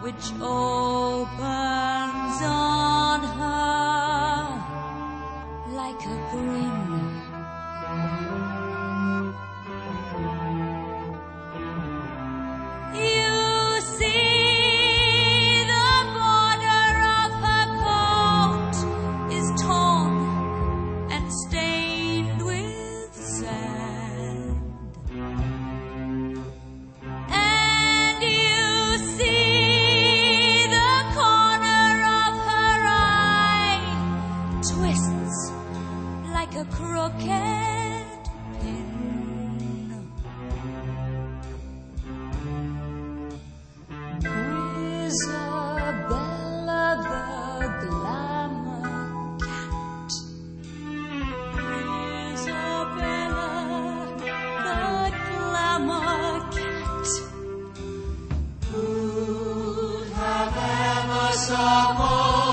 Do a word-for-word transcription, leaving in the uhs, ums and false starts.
which opens on her like a grin. You see the border of her coat is torn and stained with sand. And you see the corner of her eye twists like a crooked pin. Isabella the glamour cat. Isabella the glamour cat. Who'd have ever supposed